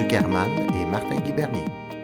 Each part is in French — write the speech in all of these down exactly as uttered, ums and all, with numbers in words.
German et Martin Guibernier.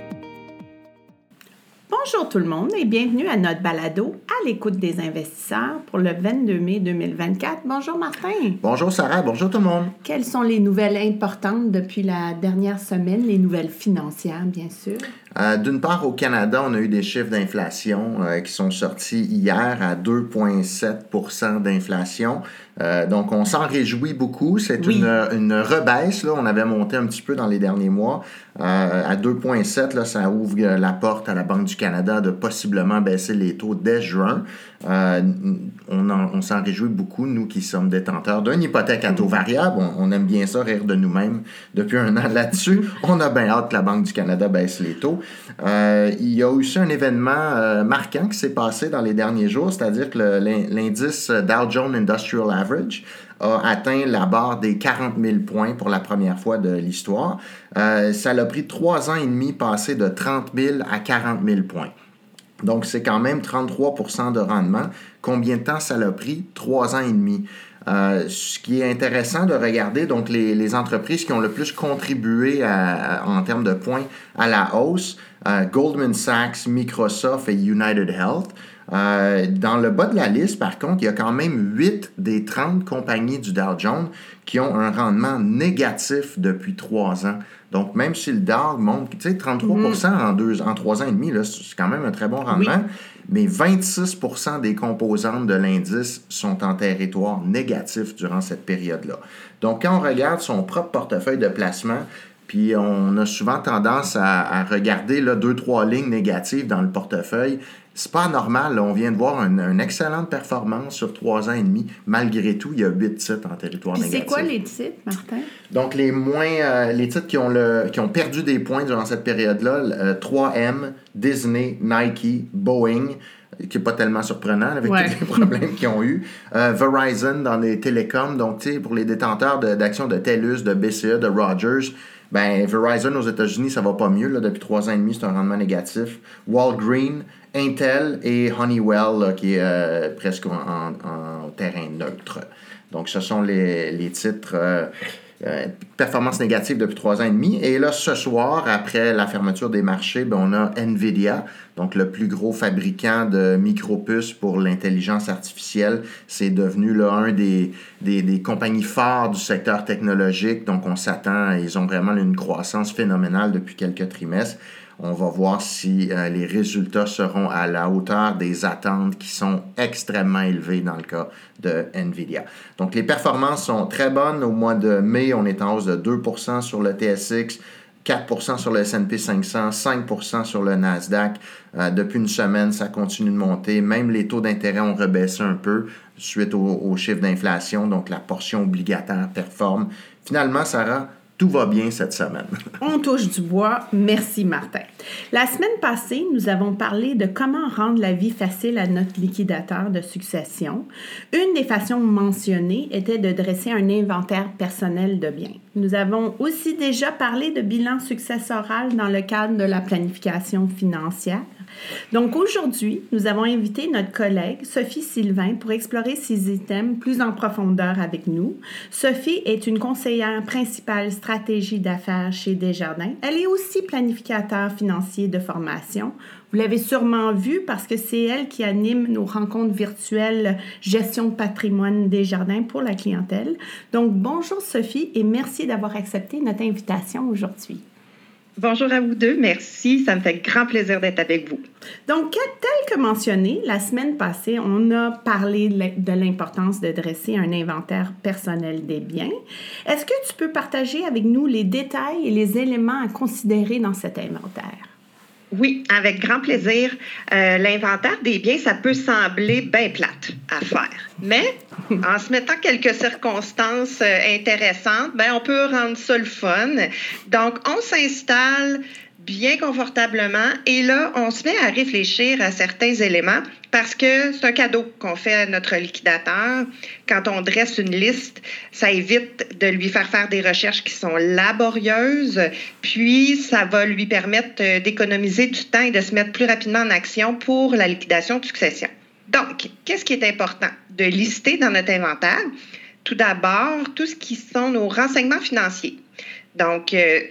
Bonjour tout le monde et bienvenue à notre balado à l'écoute des investisseurs pour le vingt-deux mai deux mille vingt-quatre. Bonjour Martin. Bonjour Sarah, bonjour tout le monde. Quelles sont les nouvelles importantes depuis la dernière semaine, les nouvelles financières bien sûr? Euh, d'une part, au Canada, on a eu des chiffres d'inflation euh, qui sont sortis hier à deux virgule sept pour cent d'inflation. Euh, donc, on s'en réjouit beaucoup. C'est oui. une, une rebaisse. Là. On avait monté un petit peu dans les derniers mois. Euh, à deux virgule sept, là, ça ouvre la porte à la Banque du Canada de possiblement baisser les taux dès juin. Euh, on, en, on s'en réjouit beaucoup, nous qui sommes détenteurs d'une hypothèque à taux variable. On, on aime bien ça, rire de nous-mêmes depuis un an là-dessus. On a bien hâte que la Banque du Canada baisse les taux. Euh, il y a aussi un événement euh, marquant qui s'est passé dans les derniers jours, c'est-à-dire que le, l'indice Dow Jones Industrial Average a atteint la barre des quarante mille points pour la première fois de l'histoire. Euh, ça l'a pris trois ans et demi passer de trente mille à quarante mille points. Donc, c'est quand même trente-trois pour cent de rendement. Combien de temps ça l'a pris? Trois ans et demi. Euh, ce qui est intéressant de regarder, donc les, les entreprises qui ont le plus contribué à, à, en termes de points à la hausse, euh, Goldman Sachs, Microsoft et United Health. Euh, dans le bas de la liste, par contre, il y a quand même huit des trente compagnies du Dow Jones qui ont un rendement négatif depuis trois ans. Donc, même si le Dow monte, tu sais, trente-trois pour cent mm-hmm. en, deux, en trois ans et demi, là, c'est quand même un très bon rendement. Oui. Mais vingt-six pour cent des composantes de l'indice sont en territoire négatif durant cette période-là. Donc, quand on regarde son propre portefeuille de placement, puis on a souvent tendance à, à regarder là, deux, trois lignes négatives dans le portefeuille. C'est pas normal. Là. On vient de voir une, une excellente performance sur trois ans et demi. Malgré tout, il y a huit titres en territoire puis négatif. C'est quoi les titres, Martin? Donc, les moins, euh, les titres qui ont, le, qui ont perdu des points durant cette période-là, euh, trois M, Disney, Nike, Boeing, qui n'est pas tellement surprenant avec ouais. tous les problèmes qu'ils ont eu. Euh, Verizon dans les télécoms, donc tu sais, pour les détenteurs de, d'actions de TELUS, de B C E, de Rogers, ben Verizon aux États-Unis, ça va pas mieux. Là, depuis trois ans et demi, c'est un rendement négatif. Walgreens, Intel et Honeywell, là, qui est euh, presque en, en, en terrain neutre. Donc, ce sont les, les titres euh, euh, performance négative depuis trois ans et demi. Et là, ce soir, après la fermeture des marchés, ben, on a NVIDIA, donc le plus gros fabricant de micropuces pour l'intelligence artificielle. C'est devenu là, un des, des, des compagnies phares du secteur technologique. Donc, on s'attend, ils ont vraiment une croissance phénoménale depuis quelques trimestres. On va voir si euh, les résultats seront à la hauteur des attentes qui sont extrêmement élevées dans le cas de NVIDIA. Donc, les performances sont très bonnes. Au mois de mai, on est en hausse de deux pour cent sur le T S X, quatre pour cent sur le S and P cinq cents, cinq pour cent sur le Nasdaq. Euh, depuis une semaine, ça continue de monter. Même les taux d'intérêt ont rebaissé un peu suite au, au chiffre d'inflation. Donc, la portion obligataire performe. Finalement, Sarah, tout va bien cette semaine. On touche du bois. Merci, Martin. La semaine passée, nous avons parlé de comment rendre la vie facile à notre liquidateur de succession. Une des façons mentionnées était de dresser un inventaire personnel de biens. Nous avons aussi déjà parlé de bilan successoral dans le cadre de la planification financière. Donc aujourd'hui, nous avons invité notre collègue Sophie Sylvain pour explorer ces items plus en profondeur avec nous. Sophie est une conseillère principale stratégie d'affaires chez Desjardins. Elle est aussi planificateur financier de formation. Vous l'avez sûrement vu parce que c'est elle qui anime nos rencontres virtuelles gestion de patrimoine Desjardins pour la clientèle. Donc bonjour Sophie et merci d'avoir accepté notre invitation aujourd'hui. Bonjour à vous deux, merci. Ça me fait grand plaisir d'être avec vous. Donc, tel que mentionné, la semaine passée, on a parlé de l'importance de dresser un inventaire personnel des biens. Est-ce que tu peux partager avec nous les détails et les éléments à considérer dans cet inventaire? Oui, avec grand plaisir. Euh, l'inventaire des biens, ça peut sembler bien plate à faire, mais en se mettant quelques circonstances euh, intéressantes, ben on peut rendre ça le fun. Donc, on s'installe bien confortablement et là, on se met à réfléchir à certains éléments parce que c'est un cadeau qu'on fait à notre liquidateur. Quand on dresse une liste, ça évite de lui faire faire des recherches qui sont laborieuses, puis ça va lui permettre d'économiser du temps et de se mettre plus rapidement en action pour la liquidation de succession. Donc, qu'est-ce qui est important de lister dans notre inventaire? Tout d'abord, tout ce qui sont nos renseignements financiers. Donc, euh,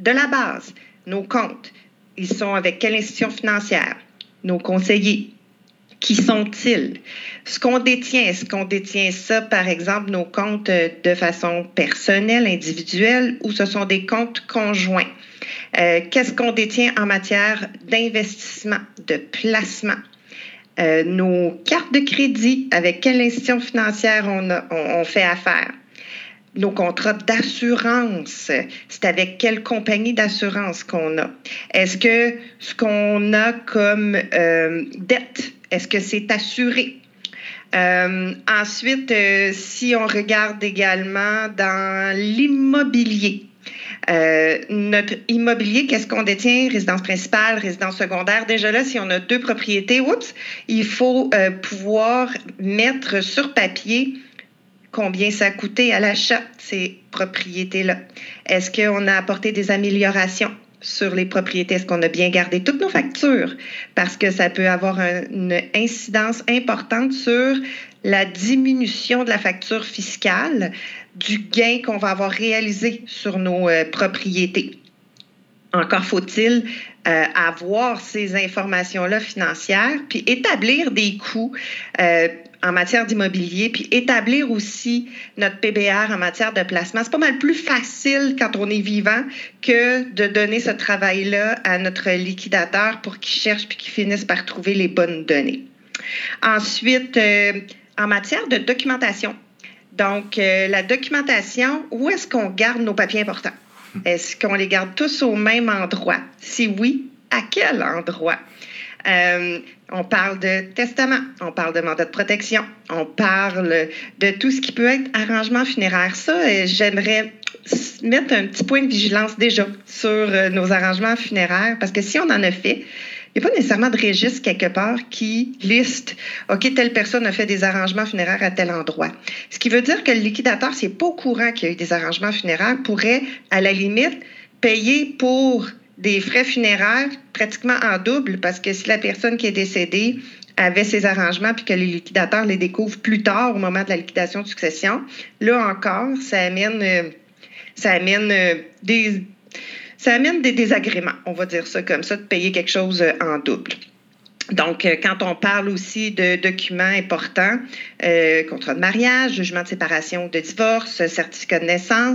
de la base, nos comptes, ils sont avec quelle institution financière? Nos conseillers, qui sont-ils? Ce qu'on détient, est-ce qu'on détient ça, par exemple, nos comptes de façon personnelle, individuelle, ou ce sont des comptes conjoints? Euh, qu'est-ce qu'on détient en matière d'investissement, de placement? Euh, nos cartes de crédit, avec quelle institution financière on, a, on, on fait affaire? Nos contrats d'assurance, c'est avec quelle compagnie d'assurance qu'on a? Est-ce que ce qu'on a comme euh, dette, est-ce que c'est assuré? Euh, ensuite, euh, si on regarde également dans l'immobilier, Euh, notre immobilier, qu'est-ce qu'on détient? Résidence principale, résidence secondaire. Déjà là, si on a deux propriétés, oups, il faut euh, pouvoir mettre sur papier combien ça a coûté à l'achat, ces propriétés-là. Est-ce qu'on a apporté des améliorations sur les propriétés? Est-ce qu'on a bien gardé toutes nos factures? Parce que ça peut avoir un, une incidence importante sur la diminution de la facture fiscale, du gain qu'on va avoir réalisé sur nos euh, propriétés. Encore faut-il euh, avoir ces informations-là financières, puis établir des coûts euh, en matière d'immobilier, puis établir aussi notre P B R en matière de placement. C'est pas mal plus facile quand on est vivant que de donner ce travail-là à notre liquidateur pour qu'il cherche puis qu'il finisse par trouver les bonnes données. Ensuite, euh, en matière de documentation, donc euh, la documentation, où est-ce qu'on garde nos papiers importants? Est-ce qu'on les garde tous au même endroit? Si oui, à quel endroit? Euh, on parle de testament, on parle de mandat de protection, on parle de tout ce qui peut être arrangement funéraire. Ça, euh, j'aimerais mettre un petit point de vigilance déjà sur euh, nos arrangements funéraires, parce que si on en a fait, il n'y a pas nécessairement de registre quelque part qui liste « OK, telle personne a fait des arrangements funéraires à tel endroit ». Ce qui veut dire que le liquidateur, s'il n'est pas au courant qu'il y a eu des arrangements funéraires, pourrait, à la limite, payer pour des frais funéraires pratiquement en double, parce que si la personne qui est décédée avait ses arrangements puis que les liquidateurs les découvrent plus tard au moment de la liquidation de succession, là encore, ça amène, euh, ça amène euh, des... Ça amène des désagréments, on va dire ça comme ça, de payer quelque chose en double. Donc, quand on parle aussi de documents importants, euh, contrat de mariage, jugement de séparation ou de divorce, certificat de naissance,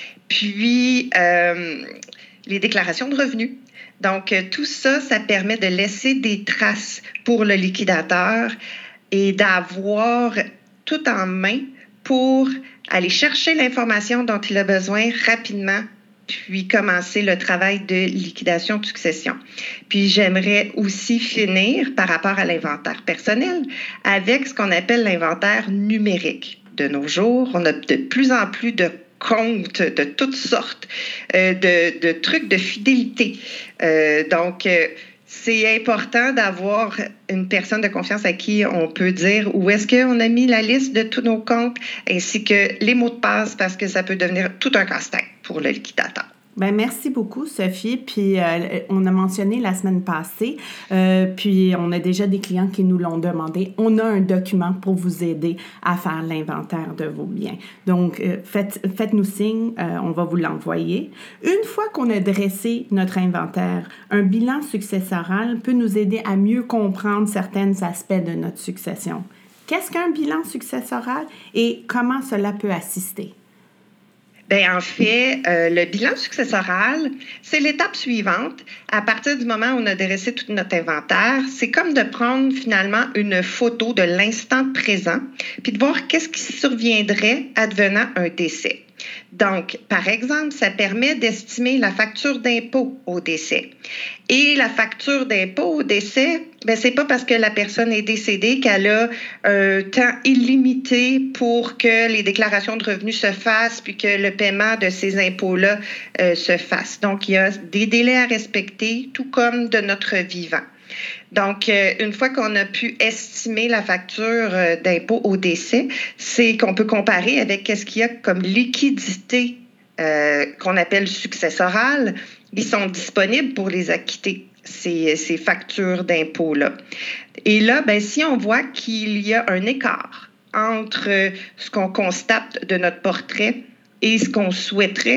puis euh, les déclarations de revenus. Donc, tout ça, ça permet de laisser des traces pour le liquidateur et d'avoir tout en main pour aller chercher l'information dont il a besoin rapidement, puis commencer le travail de liquidation de succession. Puis j'aimerais aussi finir par rapport à l'inventaire personnel avec ce qu'on appelle l'inventaire numérique. De nos jours, on a de plus en plus de comptes de toutes sortes, euh, de, de trucs de fidélité. Euh, donc, euh, c'est important d'avoir une personne de confiance à qui on peut dire où est-ce qu'on a mis la liste de tous nos comptes ainsi que les mots de passe, parce que ça peut devenir tout un casse-tête pour le liquidateur. Bien, merci beaucoup, Sophie. Puis, euh, on a mentionné la semaine passée, euh, puis on a déjà des clients qui nous l'ont demandé. On a un document pour vous aider à faire l'inventaire de vos biens. Donc, euh, faites, faites-nous signe, euh, on va vous l'envoyer. Une fois qu'on a dressé notre inventaire, un bilan successoral peut nous aider à mieux comprendre certains aspects de notre succession. Qu'est-ce qu'un bilan successoral et comment cela peut assister? Bien, en fait, euh, le bilan successoral, c'est l'étape suivante. À partir du moment où on a dressé tout notre inventaire, c'est comme de prendre finalement une photo de l'instant présent, puis de voir qu'est-ce qui surviendrait advenant un décès. Donc, par exemple, ça permet d'estimer la facture d'impôt au décès. Et la facture d'impôt au décès, bien, c'est pas parce que la personne est décédée qu'elle a un temps illimité pour que les déclarations de revenus se fassent puis que le paiement de ces impôts-là euh, se fasse. Donc, il y a des délais à respecter, tout comme de notre vivant. Donc, euh, une fois qu'on a pu estimer la facture euh, d'impôt au décès, c'est qu'on peut comparer avec ce qu'il y a comme liquidité euh, qu'on appelle successorale. Ils sont disponibles pour les acquitter, ces, ces factures d'impôt-là. Et là, ben, si on voit qu'il y a un écart entre ce qu'on constate de notre portrait et ce qu'on souhaiterait,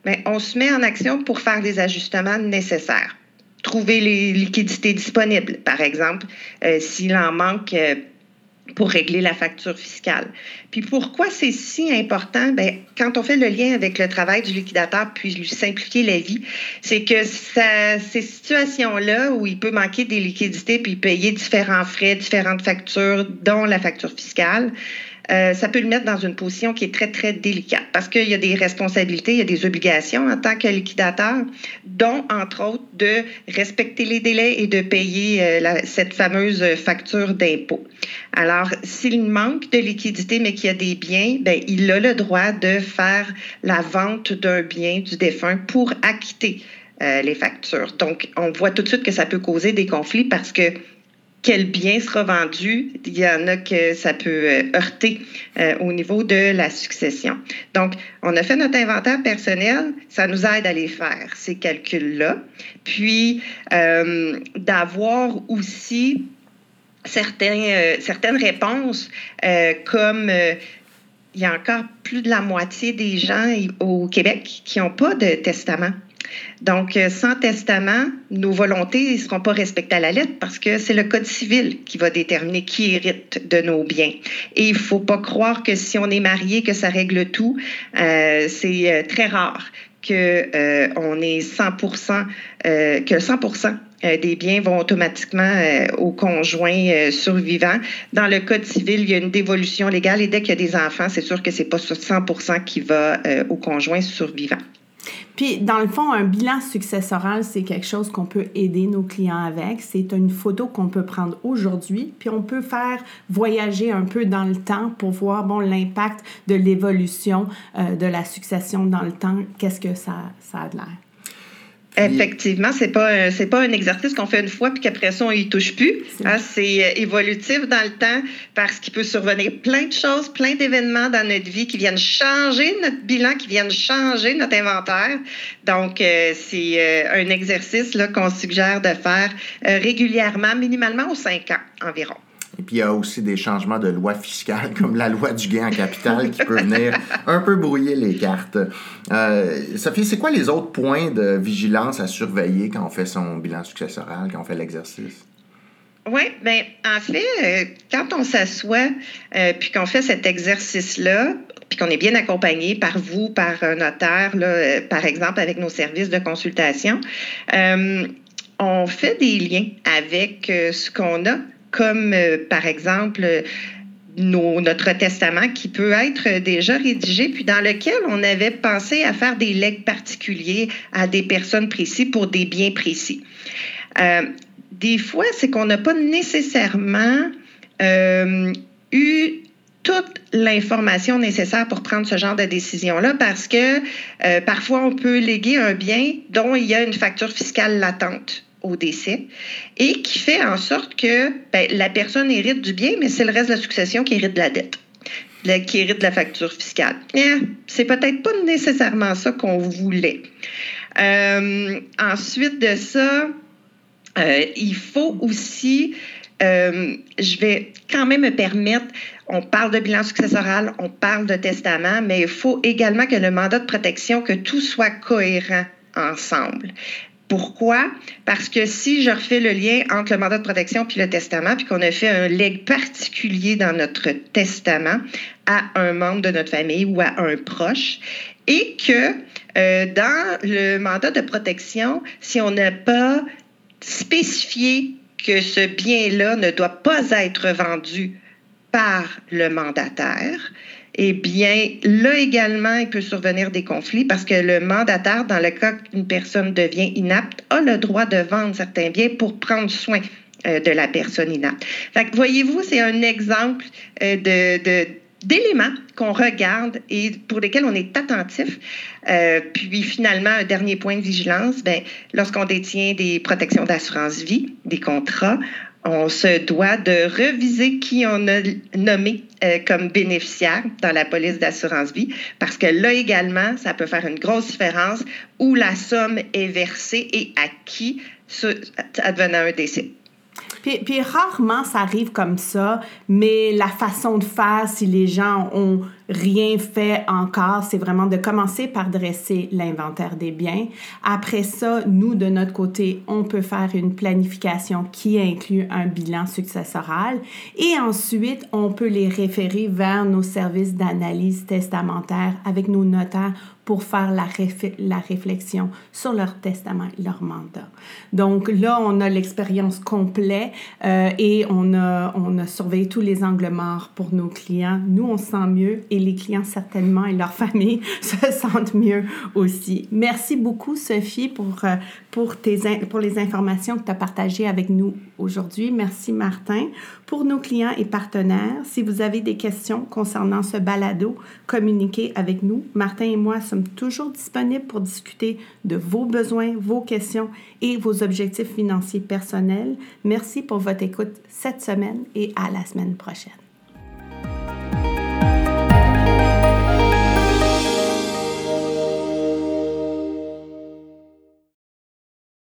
bien, on se met en action pour faire les ajustements nécessaires. Trouver les liquidités disponibles, par exemple, euh, s'il en manque euh, pour régler la facture fiscale. Puis pourquoi c'est si important? Bien, quand on fait le lien avec le travail du liquidateur puis lui simplifier la vie, c'est que ça, ces situations-là où il peut manquer des liquidités puis payer différents frais, différentes factures, dont la facture fiscale, Euh, ça peut le mettre dans une position qui est très, très délicate parce qu'il y a des responsabilités, il y a des obligations en tant que liquidateur, dont, entre autres, de respecter les délais et de payer euh, la, cette fameuse facture d'impôt. Alors, s'il manque de liquidité, mais qu'il y a des biens, bien, il a le droit de faire la vente d'un bien du défunt pour acquitter euh, les factures. Donc, on voit tout de suite que ça peut causer des conflits parce que quel bien sera vendu, il y en a que ça peut heurter euh, au niveau de la succession. Donc, on a fait notre inventaire personnel, ça nous aide à les faire, ces calculs-là. Puis, euh, d'avoir aussi certains, euh, certaines réponses euh, comme... Euh, il y a encore plus de la moitié des gens au Québec qui n'ont pas de testament. Donc, sans testament, nos volontés ne seront pas respectées à la lettre parce que c'est le Code civil qui va déterminer qui hérite de nos biens. Et il ne faut pas croire que si on est marié, que ça règle tout. Euh, c'est euh, très rare qu'on euh, ait cent pour cent, euh, que cent pour cent des biens vont automatiquement euh, au conjoint euh, survivant. Dans le Code civil, il y a une dévolution légale et dès qu'il y a des enfants, c'est sûr que ce n'est pas cent pour cent qui va euh, au conjoint survivant. Puis, dans le fond, un bilan successoral, c'est quelque chose qu'on peut aider nos clients avec. C'est une photo qu'on peut prendre aujourd'hui, puis on peut faire voyager un peu dans le temps pour voir, bon, l'impact de l'évolution euh, de la succession dans le temps. Qu'est-ce que ça, ça a de l'air? Effectivement, c'est pas c'est pas un exercice qu'on fait une fois puis qu'après ça on y touche plus. Hein, c'est évolutif dans le temps parce qu'il peut survenir plein de choses, plein d'événements dans notre vie qui viennent changer notre bilan, qui viennent changer notre inventaire. Donc euh, c'est euh, un exercice là qu'on suggère de faire euh, régulièrement, minimalement aux cinq ans environ. Et puis, il y a aussi des changements de loi fiscale, comme la loi du gain en capital, qui peut venir un peu brouiller les cartes. Euh, Sophie, c'est quoi les autres points de vigilance à surveiller quand on fait son bilan successoral, quand on fait l'exercice? Oui, bien, en fait, euh, quand on s'assoit euh, puis qu'on fait cet exercice-là, puis qu'on est bien accompagné par vous, par un notaire, là, euh, par exemple, avec nos services de consultation, euh, on fait des liens avec euh, ce qu'on a, comme euh, par exemple euh, nos, notre testament qui peut être déjà rédigé, puis dans lequel on avait pensé à faire des legs particuliers à des personnes précises pour des biens précis. Euh, des fois, c'est qu'on n'a pas nécessairement euh, eu toute l'information nécessaire pour prendre ce genre de décision-là parce que euh, parfois, on peut léguer un bien dont il y a une facture fiscale latente au décès et qui fait en sorte que ben, la personne hérite du bien, mais c'est le reste de la succession qui hérite de la dette, la, qui hérite de la facture fiscale. Eh, c'est peut-être pas nécessairement ça qu'on voulait. Euh, ensuite de ça, euh, il faut aussi, euh, je vais quand même me permettre, on parle de bilan successoral, on parle de testament, mais il faut également que le mandat de protection, que tout soit cohérent ensemble. Pourquoi? Parce que si je refais le lien entre le mandat de protection puis le testament, puis qu'on a fait un legs particulier dans notre testament à un membre de notre famille ou à un proche, et que euh, dans le mandat de protection, si on n'a pas spécifié que ce bien-là ne doit pas être vendu par le mandataire, eh bien, là également, il peut survenir des conflits parce que le mandataire, dans le cas qu'une personne devient inapte, a le droit de vendre certains biens pour prendre soin euh, de la personne inapte. Fait que, voyez-vous, c'est un exemple euh, de, de, d'éléments qu'on regarde et pour lesquels on est attentif. Euh, puis finalement, un dernier point de vigilance, bien, lorsqu'on détient des protections d'assurance vie, des contrats, on se doit de reviser qui on a nommé euh, comme bénéficiaire dans la police d'assurance vie, parce que là également, ça peut faire une grosse différence où la somme est versée et à qui, advenant un décès. Puis, puis rarement, ça arrive comme ça, mais la façon de faire, si les gens ont rien fait encore. C'est vraiment de commencer par dresser l'inventaire des biens. Après ça, nous, de notre côté, on peut faire une planification qui inclut un bilan successoral et ensuite, on peut les référer vers nos services d'analyse testamentaire avec nos notaires pour faire la, réf- la réflexion sur leur testament et leur mandat. Donc là, on a l'expérience complète euh, et on a, on a surveillé tous les angles morts pour nos clients. Nous, on se sent mieux et les clients certainement et leurs familles se sentent mieux aussi. Merci beaucoup, Sophie, pour, euh, pour, tes in- pour les informations que tu as partagées avec nous aujourd'hui. Merci, Martin. Pour nos clients et partenaires, si vous avez des questions concernant ce balado, communiquez avec nous. Martin et moi sommes toujours disponibles pour discuter de vos besoins, vos questions et vos objectifs financiers personnels. Merci pour votre écoute cette semaine et à la semaine prochaine.